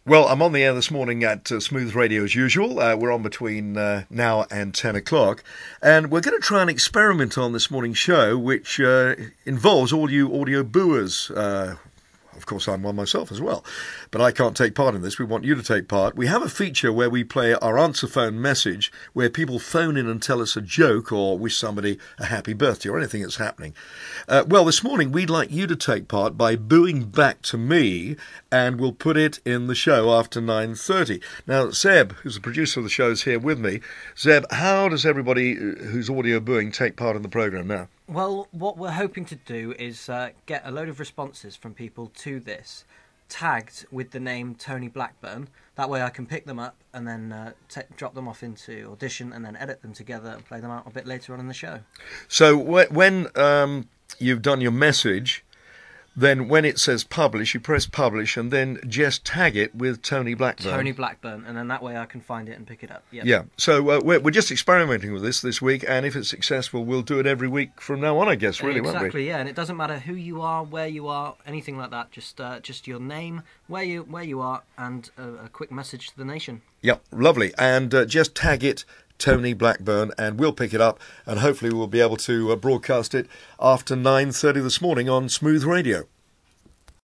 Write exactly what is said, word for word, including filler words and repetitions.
Well, I'm on the air this morning at uh, Smooth Radio as usual. Uh, we're on between uh, now and ten o'clock. And we're going to try and experiment on this morning's show, which uh, involves all you audio booers. Uh, of course, I'm one myself as well. But I can't take part in this. We want you to take part. We have a feature where we play our answer phone message, where people phone in and tell us a joke or wish somebody a happy birthday or anything that's happening. Uh, well, this morning we'd like you to take part by booing back to me, and we'll put it in the show after nine thirty. Now, Zeb, who's the producer of the show, is here with me. Zeb, how does everybody who's audio booing take part in the programme now? Well, what we're hoping to do is uh, get a load of responses from people to this, tagged with the name Tony Blackburn. That way I can pick them up and then uh, t- drop them off into Audition and then edit them together and play them out a bit later on in the show. So wh- when um, you've done your message, then when it says publish, you press publish and then just tag it with Tony Blackburn. Tony Blackburn, and then that way I can find it and pick it up. Yep. Yeah, so uh, we're, we're just experimenting with this this week, and if it's successful, we'll do it every week from now on, I guess, really, exactly, won't we? yeah, and it doesn't matter who you are, where you are, anything like that, just uh, just your name, where you where you are, and a, a quick message to the nation. Yeah, lovely, and uh, just tag it Tony Blackburn, and we'll pick it up, and hopefully we'll be able to uh, broadcast it after nine thirty this morning on Smooth Radio.